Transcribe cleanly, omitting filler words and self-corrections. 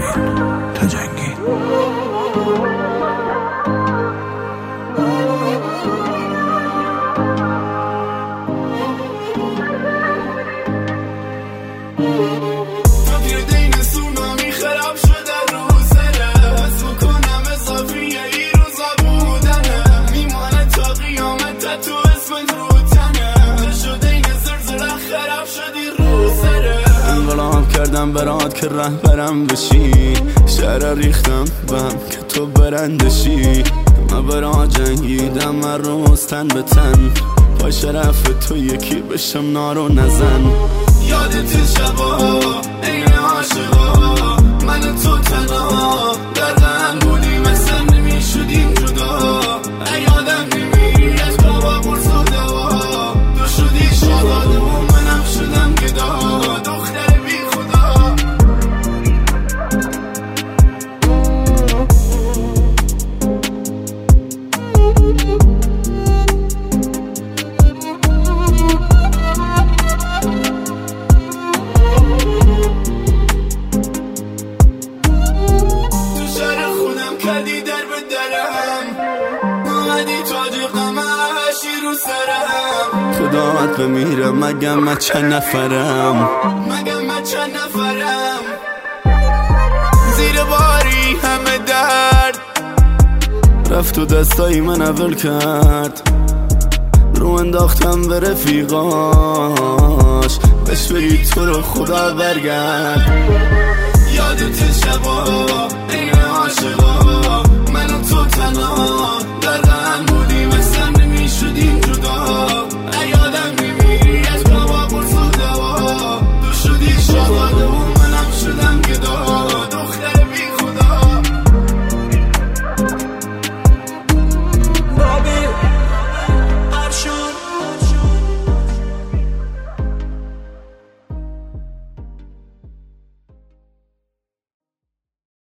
تا جنگین کردم برات که رهبرم بشی، شعر ریختم بهم که تو برندشی. من برات جنگیدم من روز تن به تن، پای شرف تو یکی بشم نارو نزن. یادت شبا این عاشقا من تو تنها در غم بودیم، اصلا نمیشدیم جدا. یادم نمیری از بابا برساده ها، تو شدی شاداده و منم شدم گدا. کردی در به درم، اومدی تاج قماشی رو سرم. خداوند بمیرم مگه من چند نفرم، زیر باری همه درد رفت و دستای من اول کرد. رو انداختم به رفیقاش بهش بگی تو رو خدا برگرد. یادت شبا این عاشقا من و تو تنها